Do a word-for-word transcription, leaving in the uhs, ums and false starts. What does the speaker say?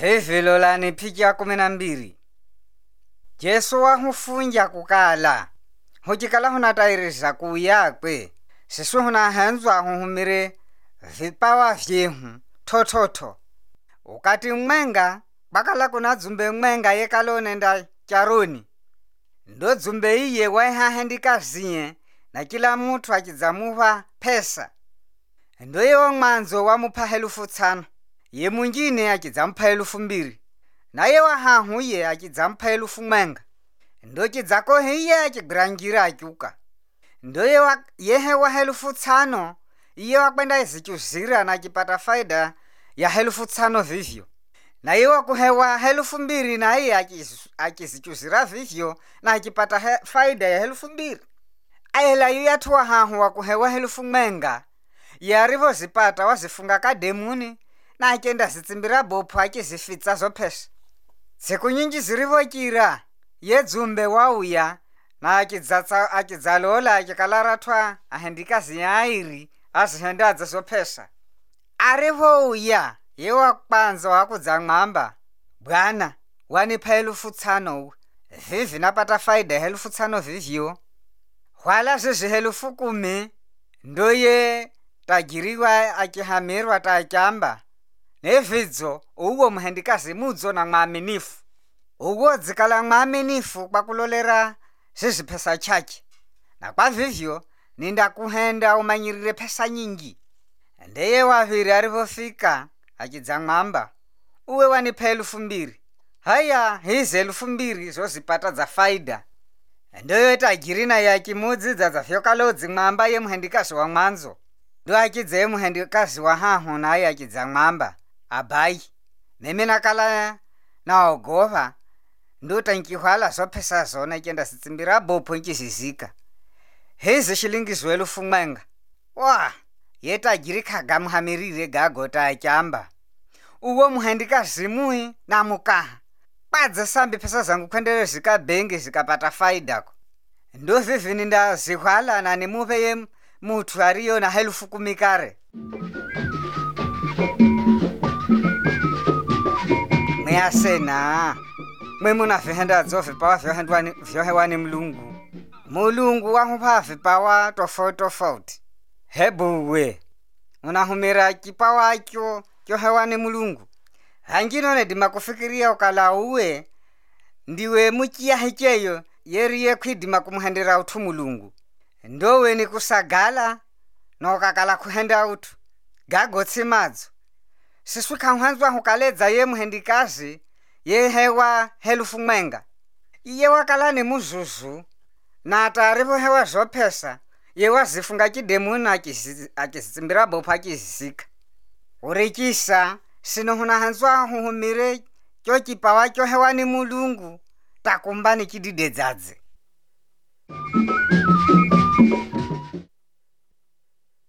Vivilo lani picha kumi na mbili. Jesu wa hufunja kukala. Hujikala huna tairisa kuyakwe. Sisu huna hanzwa huhumire vipawa vyehu tototo. Ukati mwenga bakala kuna zumbe mwenga yekalo nenda charoni. Ndo zumbe iye waiha hendika zinye na kila mtu akizamuha pesa. Ndo yewa mwanzo wa mupa helufu tano. Ye mwingine akizampa elufu mbili. Na yewa hahu ye akizampa elufu mwenga. Ndo kizako hiye akigrangira akiuka. Ndo yewa yehewa helufu tano. Yewa kwenda isichusira na kipata faida ya helufu tano vivyo. Na yewa kuhewa helufu mbili na ye akisichusira vivyo na kipata he, faida ya helufu mbili. Ayela yuyatuwa hahu wa kuhewa helufu mwenga. Yarivo zipata wazifunga kademuni. Na akenda sitsimbira bopo akizifitsa zo pesa. Siku nyingi zirivo kira. Ye zumbe wauya. Na akidzatsa akidzalola akikalaratwa ahendika ziyairi. Azihendaza zo pesa. Arivo uya. Yewa kwanza wakudza ng'amba. Bwana, wanipa elufu tano. Vivi napata faida helufu tano vivyo. Wala zizi helufu kumi. Ndoye tajiriwa akihamirwa tajamba. Nevidzo, uwo muhendikazi mudzo na mwaminifu. Uwo dzikala mwaminifu kwa kulolera zizi pesa chache. Na kwa vivyo, ninda kuhenda umanyirire pesa nyingi. Ndeye waviri arivofika, akidza ng'amba. Uwe wanipa elufu mbili. Haya, hizi elufu mbili zozipata za faida. Ndoyo tajirina ya kimudzi za zafyokalodzi ng'amba ye muhendikazi wa mwanzo. Ndo akidza ye muhendikazi wa hahu na ye akidza ng'amba. Abai, mimi nakala naogova. Nduta nkihwala zo pesa zona ikenda sitsimbira bopo nkizizika. Hizi shilingi elufu mwenga. Wah, yeta jirika gamuhamirire gagota achamba. Uwo muhendikazi mui na mukaha. Padza sambi pesa zangu kwendele zika bengi zikapata faidako. Ndo vivi ninda zihwala na nimupe ye mutu ariyo na helufu kumikare. Mwasena, mwe muna vihenda zo vipawa vyohewani mlungu. Mulungu wahupa vipawa tofauti tofauti. Hebu we, unahumira kipawa kyo kyohewani mlungu. Hangino nedima kufikiria ukala uwe, ndiwe mukia hicheyo, yeriye kuidima kumuhendera utu mulungu. Ndowe ni kusagala, na ukakala kuhenda utu. Gagotsi madzo. Siswika huhanzwa hukaleza ye muhendikazi, ye hewa helufu mwenga. Ye wakala ni muzuzu, na atarivo hewa zo pesa, ye wazifunga kidemuna akisimbira bopa akizisika. Urikisa, sino hunahanzwa huhumire, kyo kipawa kyo hewa ni mulungu, takumbani kididedzaze.